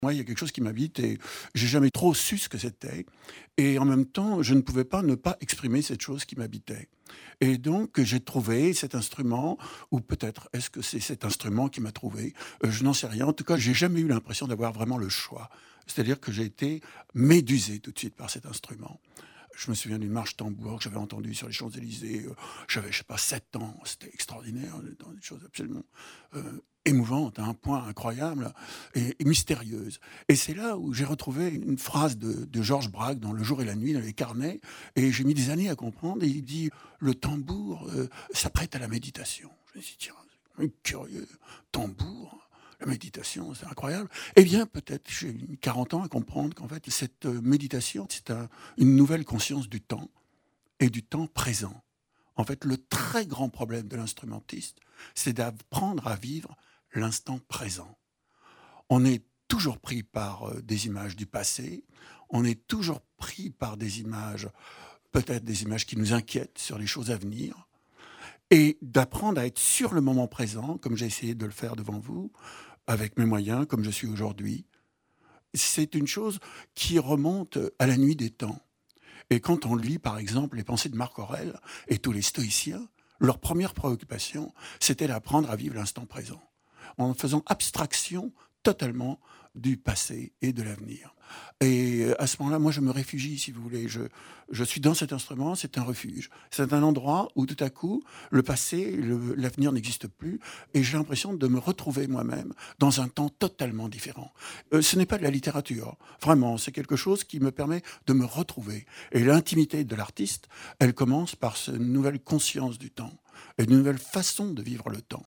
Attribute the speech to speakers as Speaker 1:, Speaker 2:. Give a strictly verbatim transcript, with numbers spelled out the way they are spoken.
Speaker 1: Moi, il y a quelque chose qui m'habite et j'ai jamais trop su ce que c'était et en même temps, je ne pouvais pas ne pas exprimer cette chose qui m'habitait et donc j'ai trouvé cet instrument ou peut-être est-ce que c'est cet instrument qui m'a trouvé? Heu, je n'en sais rien. En tout cas, j'ai jamais eu l'impression d'avoir vraiment le choix. C'est-à-dire que j'ai été médusé tout de suite par cet instrument. Je me souviens d'une marche tambour que j'avais entendue sur les Champs-Élysées, heu, j'avais, je sais pas, sept ans, c'était extraordinaire, heu, dans des choses absolument, heu, émouvantes à un point incroyable et et mystérieuses et c'est là où j'ai retrouvé une phrase de de Georges Braque dans Le jour et la nuit, dans les carnets et j'ai mis des années à comprendre et il dit: «Le tambour, heu, s'apprête à la méditation». Je me suis dit: «Tiens, c'est quand même curieux, tambour, la méditation, c'est incroyable». Eh bien, peut-être j'ai mis quarante ans à comprendre qu'en fait cette, heu, méditation, c'est un une nouvelle conscience du temps et du temps présent. En fait, le très grand problème de l'instrumentiste, c'est d'apprendre à vivre l'instant présent. On est toujours pris par, heu, des images du passé, on est toujours pris par des images, peut-être des images qui nous inquiètent sur les choses à venir et d'apprendre à être sur le moment présent, comme j'ai essayé de le faire devant vous, avec mes moyens, comme je suis aujourd'hui, c'est une chose qui remonte, à la nuit des temps. Et quand on lit, par exemple, les pensées de Marc Aurèle et tous les stoïciens, leur première préoccupation, c'était d'apprendre à vivre l'instant présent, en faisant abstraction totalement du passé et de l'avenir. Et à ce moment-là, moi, je me réfugie, si vous voulez. Je, je suis dans cet instrument, c'est un refuge. C'est un endroit où, tout à coup, le passé, le- l'avenir n'existe plus, et j'ai l'impression de me retrouver moi-même dans un temps totalement différent. Euh, ce n'est pas de la littérature, vraiment, c'est quelque chose qui me permet de me retrouver. Et l'intimité de l'artiste, elle commence par cette nouvelle conscience du temps, une nouvelle façon de vivre le temps.